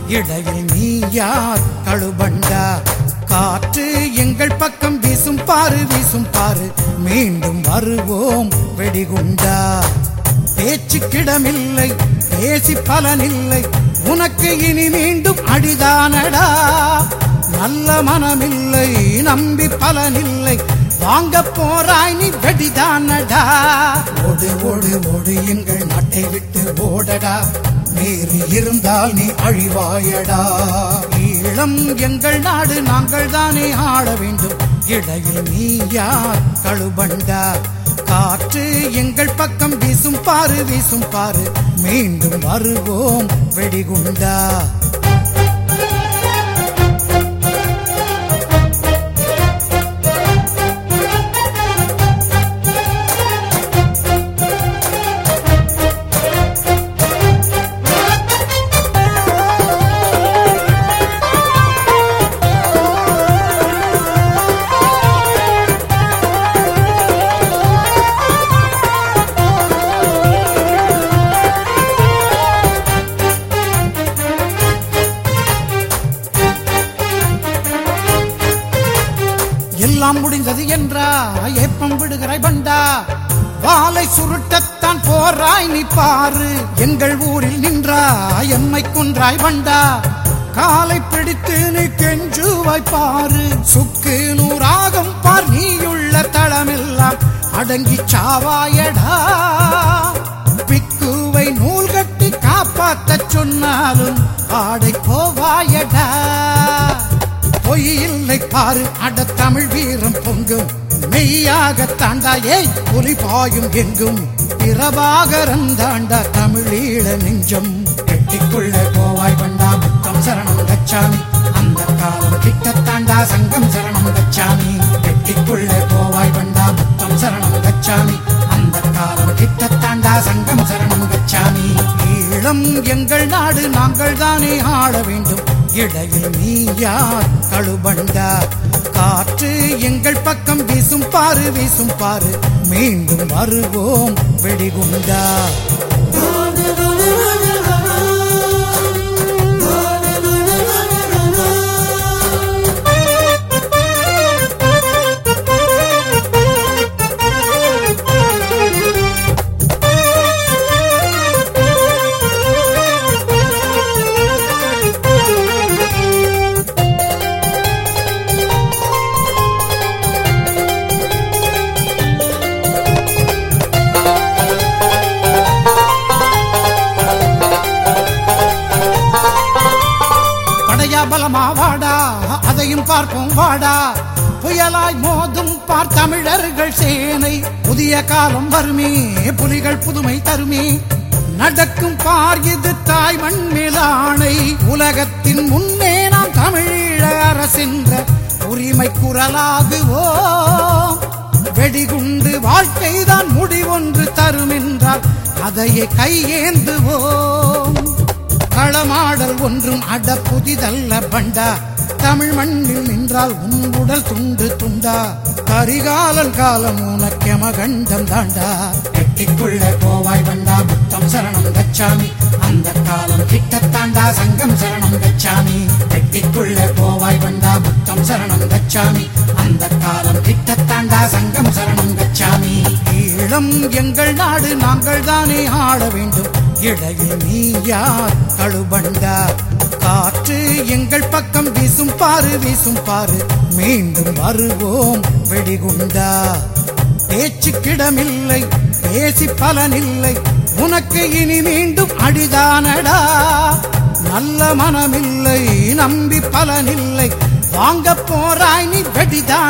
இடையில் நீ யார் கழுபண்டா? காற்று எங்கள் பக்கம் வீசும் பாரு வீசும் பாரு, மீண்டும் வருவோம் வெடிகுண்டா. பேச்சுக்கிடமில்லை பேசி பலனில்லை, உனக்கு இனி மீண்டும் அடிதானடா. நல்ல மனமில்லை நம்பி பலனில்லை, வாங்க போராய் நீ வெடிதானடா. ஓடு ஓடு ஓடு எங்கள் நாட்டை விட்டு ஓடடா, மீறி இருந்தால் நீ அழிவாயடா. ஈழம் எங்கள் நாடு, நாங்கள் தானே ஆள வேண்டும், இடையில் நீ யார் கழுபண்டா? காற்று எங்கள் பக்கம் வீசும் பாரு வீசும் பாரு, மீண்டும் வருவோம் வெடிகுண்டா. எல்லாம் முடிந்தது என்றா ஏப்பம் விடுகிறாய் பண்டா, வாளை சுருட்டத்தான் போராய் நீ பாரு. எங்கள் ஊரில் நின்றாய் எம்மை கொன்றாய் பண்டா, காலை பிடித்து நீ கெஞ்சுவாய் பாரு. சுக்கு நூறாகும் பார் நீயுள்ள தளமெல்லாம் அடங்கி சாவாயடா. பிக்குவை நூல் கட்டி காப்பாத்த சொன்னாலும் ஆடை போவாயடா. பொய் இல்லை பாரு அட தமிழ் வீரம் பொங்கும், மெய்யாக தாண்டா ஏய் புலி பாயும் எங்கும். பிரபாகரன் தாண்டா தமிழீழ நெஞ்சம், கெட்டிக்குள்ள போவாய் பண்டா முத்தம் சரணம் கச்சாமி. அந்த காலம் கிட்டத்தாண்டா சங்கம் சரணம் கச்சாமி. கெட்டிக்குள்ள போவாய் பண்டா முத்தம் சரணம் கச்சாமி. அந்த காலம் கிட்டத்தாண்டா சங்கம் சரணம் கச்சாமி. ஈழம் எங்கள் நாடு, நாங்கள் தானே ஆள வேண்டும், இடையில் நீ யார் கழுபண்டா? காற்று எங்கள் பக்கம் வீசும் பாரு வீசும் பாரு, மீண்டும் வருவோம் வெடிகுண்டா. பலமா வாடா அதையும் பார்ப்போம் வாடா, புயலாய் மோதும் பார் தமிழர்கள் சேனை. புதிய காலம் வருமே புலிகள் புதுமை தருமே, நடக்கும் பார் இது தாய் மண் மேலாணை. உலகத்தின் முன்னே நாம் தமிழீழ அரசென்ற உரிமை குரலாகுவோம். வெடிகுண்டு வாழ்க்கைதான் முடிவொன்று தரும் என்றால் அதையே கையேந்துவோம். களமாடல் ஒன்றும் அட புதிதல்ல பண்டா, தமிழ் மண்ணில் நின்றால் உன் உடல் துண்டு துண்டா. கரிகாலன் காலம் உனக்கெம கண்டம் தாண்டா. கெட்டிக்குள்ள போவாய் பண்டா புத்தம் சரணம் கச்சாமி. அந்த காலம் கிட்டத்தாண்டா சங்கம் சரணம் கச்சாமி. கெட்டிக்குள்ள போவாய் பண்டா புத்தம் சரணம் கச்சாமி. அந்த காலம் கிட்டத்தாண்டா சங்கம் சரணம் கச்சாமி. ஈழம் எங்கள் நாடு, நாங்கள் தானே ஆள வேண்டும், இடையில் நீ யார் கழுபண்டா? காற்று எங்கள் பக்கம் வீசும் பாரு வீசும் பாரு, மீண்டும் வருவோம் வெடிகுண்டா. பேச்சுக்கிடமில்லை பேசி பலனில்லை, உனக்கு இனி மீண்டும் அடிதானடா. நல்ல மனமில்லை நம்பி பலனில்லை, வாங்க போராய் நீ வெடிதான்.